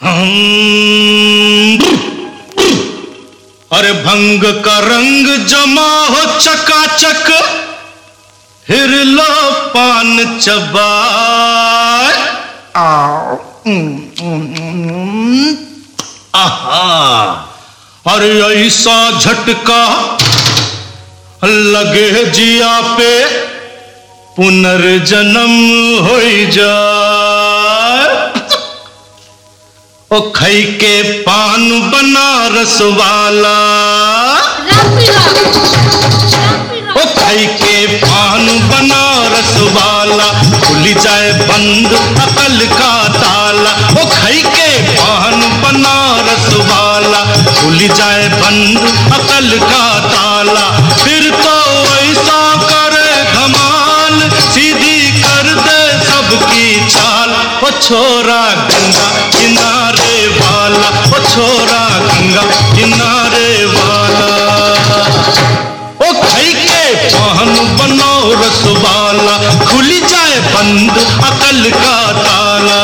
अरे भंग का रंग जमा हो चकाचक, फिर लो पान चबाए। आहा, अरे ऐसा झटका लगे जिया पे, पुनर्जन्म हो जाए। ओ खई के पान बनारस वाला, ओ खई के पान बनारस वाला, खुल जाए बंद अकल का ताला। ओ खई के पान बनारस वाला, खुल जाए बंद अकल का ताला। फिर तो ऐसा करे धमाल, सीधी कर दे सबकी चाल। ओ छोरा गंगा किनारे वाला, ओ छोरा गंगा किनारे वाला। ओ खई के पान बनारस वाला, खुल जाए बंद अकल का ताला।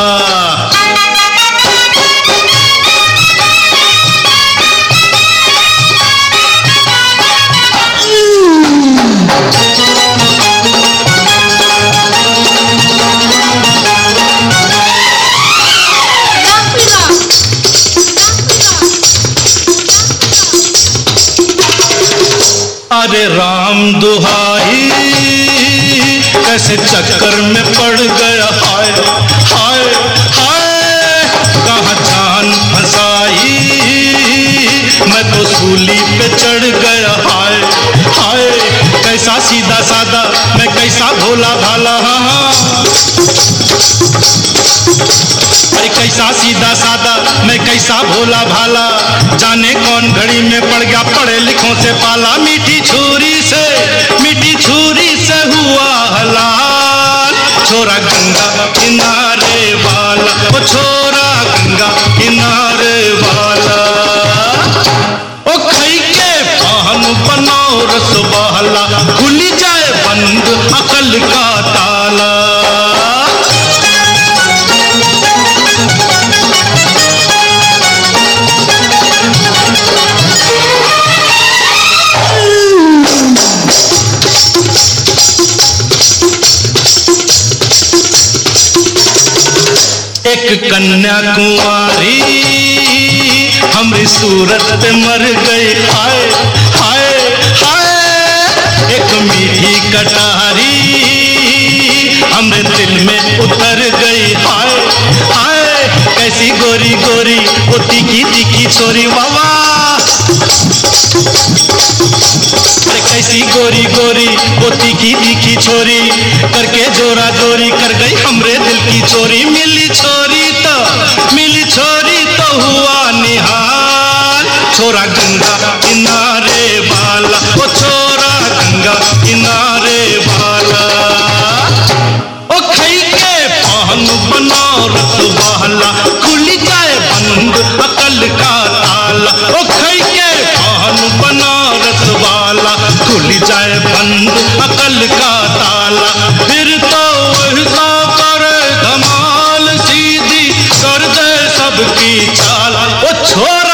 अरे राम दुहाई, कैसे चक्कर में पड़ गया। हाय हाय हाय, कहाँ जान फंसाई, मैं तो सूली पे चढ़ गया। हाय हाय, कैसा सीधा सादा, मैं कैसा भोला भाला। अरे कैसा सीधा सादा, मैं कैसा भोला भाला। जाने कौन घड़ी में पड़ गया पढ़े लिखों से पाला। मीठी छुरी से हुआ हलाल, छोरा गंगा किनारे वाला। ओ छोरा गंगा किनारे वाला। ओ खई के पान बनारस वाला, खुल जाए बंद अकल का ताला। एक कन्या कुंवारी हमरी सूरत पे मर गई। हाय हाय हाय, एक मीठी कटारी हमरे दिल में उतर गई। हाय हाय, कैसी गोरी गोरी वो तीखी तीखी छोरी। वावा, कैसी गोरी गोरी वो तीखी तीखी छोरी, करके जोरा जोरी कर गई हमरे दिल की चोरी। मिली छोरी तो हुआ निहाल, छोरा गंगा किनारे वाला। ओ छोरा गंगा किनारे वाला। ओ खई के पान बनारस वाला, खुल जाए बंद अकल का ताला। ओ खई के पान बनारस वाला, खुल जाए बंद अकल का ताला। फिर तो ऐसा करे धमाल, सीधी कर दे सबकी चाल। ओ छोरा